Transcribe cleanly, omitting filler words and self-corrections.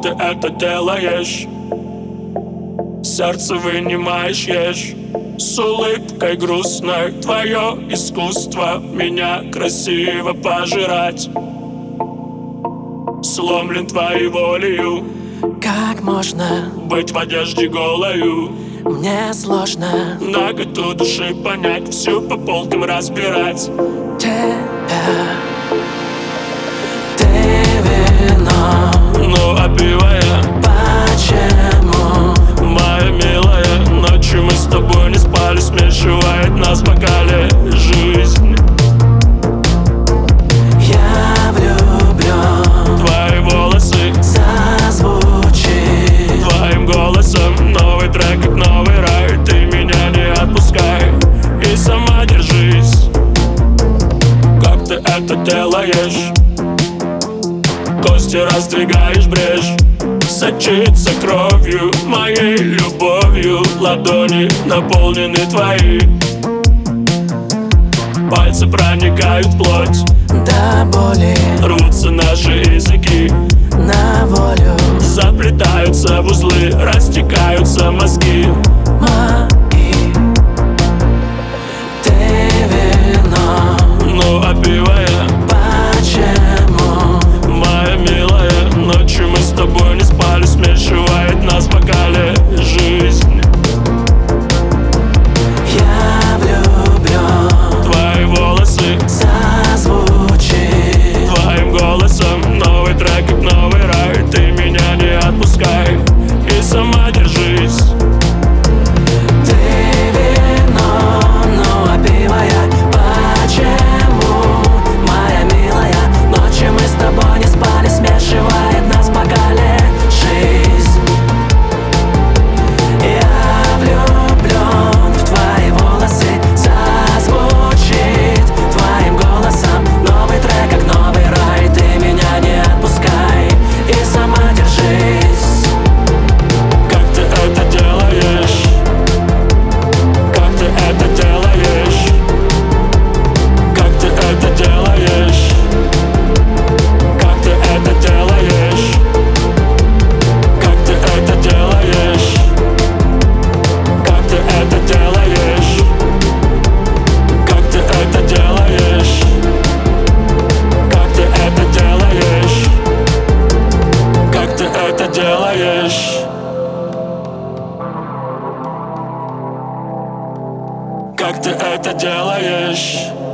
ты это делаешь? Сердце вынимаешь, ешь с улыбкой грустной. Твое искусство меня красиво пожирать. Сломлен твоей волею. Как можно быть в одежде голою? Мне сложно Наготу души понять, всю по полкам разбирать. тебя. Ты вино, Ну а пиво я. почему? Моя милая, ночью мы с тобой не спали. Смешивает нас в бокале жизнь. Я влюблен, Твои волосы зазвучит твоим голосом. Новый трек, как новый рай. Ты меня не отпускай и сама держись. Как ты это делаешь? Кости раздвигаешь брешь. Сочится кровью, моей любовью. Ладони наполнены твои. Пальцы проникают в плоть. до боли, Рвутся наши языки. на волю Заплетаются в узлы, растекаются мозги. мои. Ты вино, Ну а пиво я. почему? Моя милая, ночью мы с тобой не спали. Смешивает нас в бокале жизнь. Я влюблен, Твои волосы зазвучит твоим голосом. Новый трек, как новый рай. Ты меня не отпускай и сама держись. Ты вино, ну а пиво я. Почему, моя милая, ночью мы с тобой не спали. Смешивает нас в бокале жизнь. Я влюблен в твои волосы, зазвучит твоим голосом. Новый трек, как новый рай. Ты меня не отпускай и сама держись. Как ты это делаешь? Как ты это делаешь? Как ты это делаешь? Как ты это делаешь? Как ты это делаешь? Как ты это делаешь? Как ты это делаешь? Как ты это делаешь? Как ты это делаешь? Как ты это делаешь?